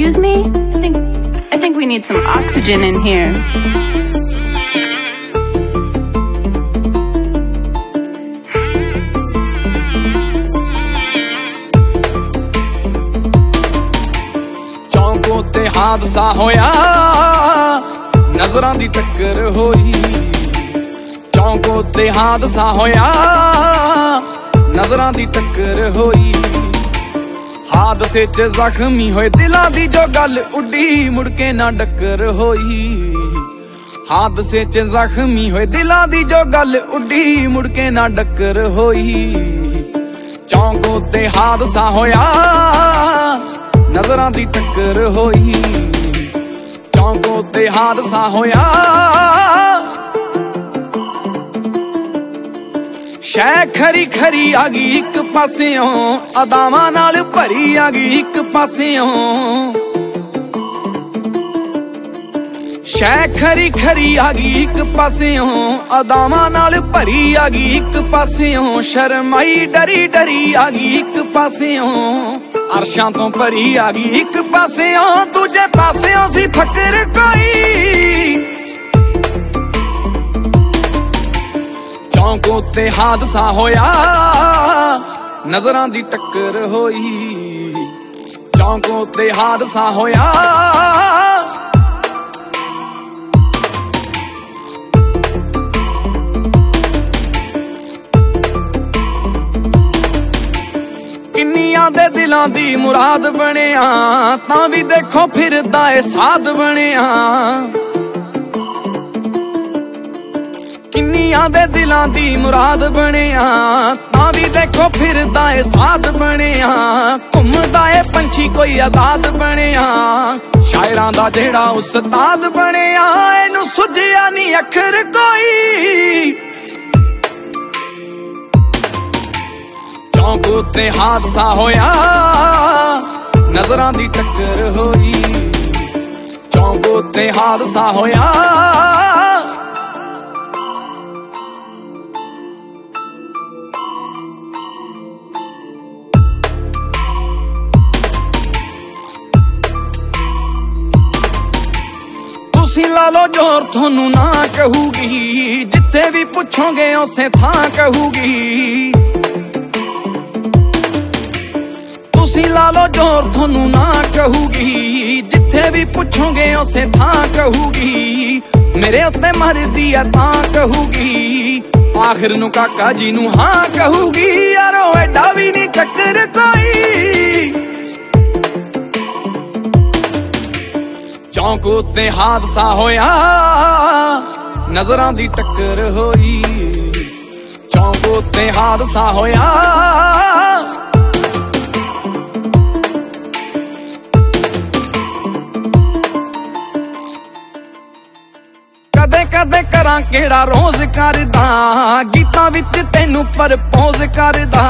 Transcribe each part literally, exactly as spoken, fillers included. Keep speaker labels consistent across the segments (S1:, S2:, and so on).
S1: Excuse me? I think I think we need some oxygen in here.
S2: ਚੌਂਕੋ ਤੇ ਹਾਦਸਾ ਹੋਇਆ, ਨਜ਼ਰਾਂ ਦੀ ਟੱਕਰ ਹੋਈ। ਚੌਂਕੋ ਤੇ ਹਾਦਸਾ ਹੋਇਆ, ਨਜ਼ਰਾਂ ਦੀ ਟੱਕਰ ਹੋਈ। ਹਾਦਸੇ 'ਚ ਜ਼ਖਮੀ ਹੋਏ ਦਿਲਾਂ ਦੀ ਜੋ ਗੱਲ ਉੱਡੀ, ਮੁੜ ਕੇ ਨਾ ਡੱਕਰ ਹੋਈ। ਹਾਦਸੇ 'ਚ ਜ਼ਖਮੀ ਹੋਏ ਦਿਲਾਂ ਦੀ ਜੋ ਗੱਲ ਉੱਡੀ, ਮੁੜ ਕੇ ਨਾ ਡੱਕਰ ਹੋਈ। ਚੌਂਕੋ ਤੇ ਹਾਦਸਾ ਹੋਇਆ, ਨਜ਼ਰਾਂ ਦੀ ਟੱਕਰ ਹੋਈ। ਚੌਂਕੋ ਤੇ ਹਾਦਸਾ ਹੋਇਆ, ਸ਼ੈ ਖਰੀ ਖਰੀ ਆ ਗਈ ਇੱਕ ਪਾਸਿਓਂ, ਅਦਾਵਾਂ ਨਾਲ ਭਰੀ ਆ ਗਈ ਇੱਕ ਪਾਸਿਓਂ। ਸ਼ੈ ਖਰੀ ਖਰੀ ਆ ਗਈ ਇੱਕ ਪਾਸਿਓਂ, ਅਦਾਵਾਂ ਨਾਲ ਭਰੀ ਆ ਗਈ ਇੱਕ ਪਾਸਿਓਂ। ਸ਼ਰਮਾਈ ਡਰੀ ਡਰੀ ਆ ਗਈ ਇੱਕ ਪਾਸਿਓਂ, ਅਰਸ਼ਾਂ ਤੋਂ ਭਰੀ ਆ ਗਈ ਇੱਕ ਪਾਸਿਓਂ। ਦੂਜੇ ਪਾਸਿਓਂ ਸੀ ਫਕਰ ਕੋਈ, ਚੌਂਕੋ ਤੇ ਹਾਦਸਾ ਹੋਇਆ, ਨਜ਼ਰਾਂ ਦੀ ਟੱਕਰ ਹੋਈ। ਚੌਂਕੋ ਤੇ ਹਾਦਸਾ ਹੋਇਆ, ਕਿੰਨੀਆਂ ਦੇ ਦਿਲਾਂ ਦੀ ਮੁਰਾਦ ਬਣਿਆ, ਤਾਂ ਵੀ ਦੇਖੋ ਫਿਰਦਾ ਏ ਸਾਧ ਬਣਿਆ। ਕਿੰਨੀਆਂ ਦੇ ਦਿਲਾਂ ਦੀ ਮੁਰਾਦ ਬਣਿਆ, ਤਾਂ ਵੀ ਦੇਖੋ ਫਿਰਦਾ ਏ ਸਾਧ ਬਣਿਆ। ਘੁੰਮਦਾ ਏ ਪੰਛੀ ਕੋਈ ਆਜ਼ਾਦ ਬਣਿਆ, ਸ਼ਾਇਰਾਂ ਦਾ ਜਿਹੜਾ ਉਸਤਾਦ ਬਣਿਆ। ਇਹਨੂੰ ਸੁਝਿਆ ਨਹੀਂ ਅੱਖਰ ਕੋਈ, ਚੌਂਕੋ ਤੇ ਹਾਦਸਾ ਹੋਇਆ, ਨਜ਼ਰਾਂ ਦੀ ਟੱਕਰ ਹੋਈ। ਚੌਂਕੋ ਤੇ ਹਾਦਸਾ ਹੋਇਆ, ਤੁਸੀਂ ਲਾ ਲੋ ਜ਼ੋਰ ਤੁਹਾਨੂੰ ਨਾ ਕਹੂਗੀ, ਜਿੱਥੇ ਵੀ ਪੁੱਛੋਗੇ ਉਸੇ ਥਾਂ ਕਹੂਗੀ। ਤੁਸੀਂ ਲਾ ਲੋ ਜ਼ੋਰ ਤੁਹਾਨੂੰ ਨਾ ਕਹੂਗੀ, ਜਿੱਥੇ ਵੀ ਪੁੱਛੋਗੇ ਉਸੇ ਥਾਂ ਕਹੂਗੀ। ਮੇਰੇ ਉੱਤੇ ਮਰਦੀ ਆ ਤਾਂ ਕਹੂਗੀ, ਆਖਿਰ ਨੂੰ ਕਾਕਾ ਜੀ ਨੂੰ ਹਾਂ ਕਹੂਗੀ। ਯਾਰੋ ਐਡਾ ਵੀ ਨਹੀਂ ਚੱਕਰ ਕੋਈ, ਚੌਂਕੋ ਤੇ ਹਾਦਸਾ ਹੋਇਆ, ਨਜ਼ਰਾਂ ਦੀ ਟੱਕਰ ਹੋਈ। ਚੌਂਕੋ ਤੇ ਹਾਦਸਾ ਹੋਇਆ, ਕਦੇ ਕਦੇ ਕਰਾਂ ਕਿਹੜਾ ਰੋਜ਼ ਕਰਦਾ, ਗੀਤਾਂ ਵਿੱਚ ਤੈਨੂੰ ਪ੍ਰਪੋਜ਼ ਕਰਦਾ।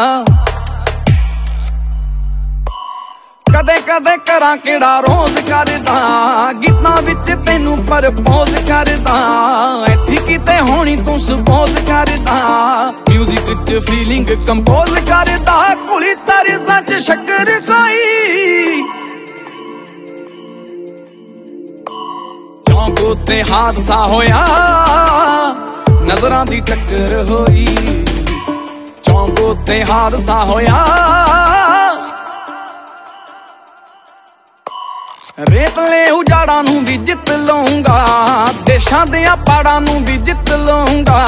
S2: ਕਦੇ ਕਦੇ ਕਰਾਂ ਕਿਹੜਾ ਰੋਜ਼ ਕਰਦਾ, ਗੀਤਾਂ ਵਿੱਚ ਤੈਨੂੰ ਪ੍ਰਪੋਜ਼ ਕਰਦਾ। ਇੱਥੇ ਕਿਤੇ ਹੋਣੀ ਤੂੰ ਸਪੋਜ਼ ਕਰਦਾ, ਮਿਊਜ਼ਿਕ 'ਚ ਫੀਲਿੰਗ ਕੰਪੋਜ਼ ਕਰਦਾ। ਕੁਲੀ ਤਰਜ਼ਾਂ 'ਚ ਸ਼ੱਕਰ ਕੋਈ, ਚੌਂਕੋ ਤੇ ਹਾਦਸਾ ਹੋਇਆ, ਨਜ਼ਰਾਂ ਦੀ ਟੱਕਰ ਹੋਈ। ਚੌਂਕੋ ਤੇ ਹਾਦਸਾ ਹੋਇਆ, ਰੇਤਲੇ ਉਜਾੜਾਂ ਨੂੰ ਵੀ ਜਿੱਤ ਲਊਂਗਾ, ਦੇਸ਼ਾਂ ਦੀਆਂ ਪਾੜਾਂ ਨੂੰ ਵੀ ਜਿੱਤ ਲਊਂਗਾ।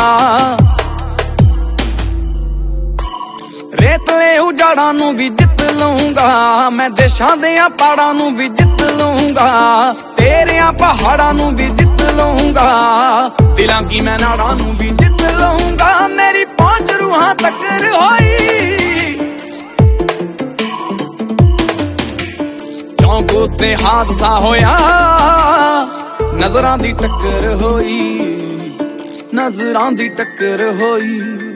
S2: ਰੇਤਲੇ ਉਜਾੜਾਂ ਨੂੰ ਵੀ ਜਿੱਤ ਲਊਂਗਾ, ਮੈਂ ਦੇਸ਼ਾਂ ਦੀਆਂ ਪਾੜਾਂ ਨੂੰ ਵੀ ਜਿੱਤ ਲਊਂਗਾ। ਤੇਰਿਆਂ ਪਹਾੜਾਂ ਨੂੰ ਵੀ ਜਿੱਤ ਲਊਂਗਾ, ਦਿਲਾਂ ਕੀ ਮੈਂ ਨਾੜਾਂ ਨੂੰ ਵੀ ਜਿੱਤ ਲਊਂਗਾ। ਮੇਰੀ ਪਹੁੰਚ ਰੂਹਾਂ ਤੱਕ ਹੋਈ, ਚੌਂਕੋ ਤੇ ਹਾਦਸਾ ਹੋਇਆ, ਨਜ਼ਰਾਂ ਦੀ ਟੱਕਰ ਹੋਈ। ਨਜ਼ਰਾਂ ਦੀ ਟੱਕਰ ਹੋਈ।